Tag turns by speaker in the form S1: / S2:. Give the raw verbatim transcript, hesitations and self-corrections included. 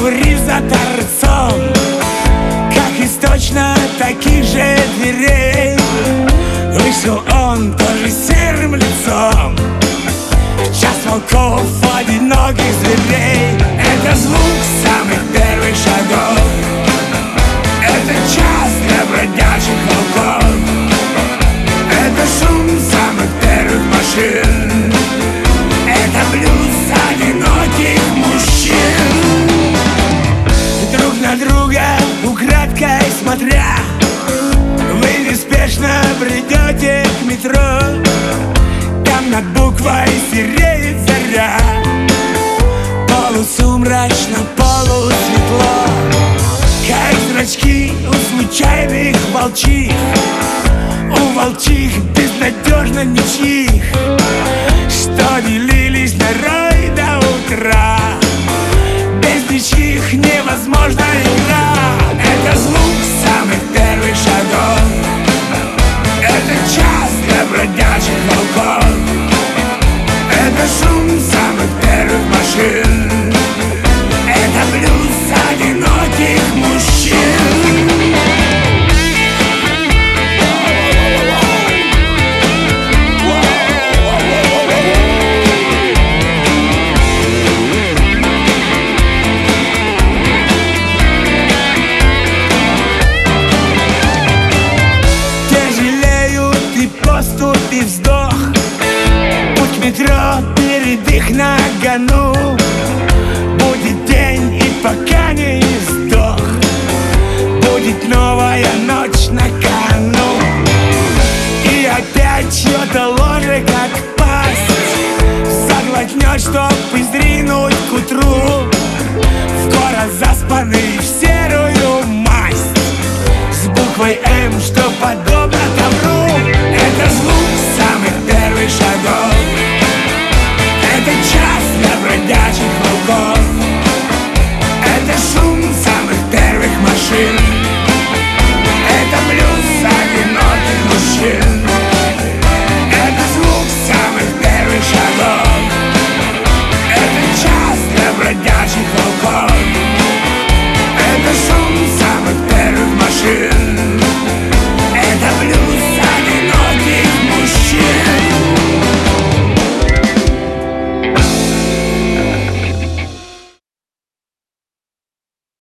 S1: курив за торцом, как из точно таких же дверей вышел он тоже серым лицом в час волков, одиноких зверей. Это звук самых первых шагов, это час для бродячих волков, это шум самых первых машин, это блюз одиноких мужчин. Друг на друга украдкой смотря, вы неспешно бредете к метро. Там над буквой сереет заря, полусумрачно, полусветло, как зрачки у случайных волчих, у волчих безнадежно ничьих, что делились на рай до утра. Без ничьих невозможна игра.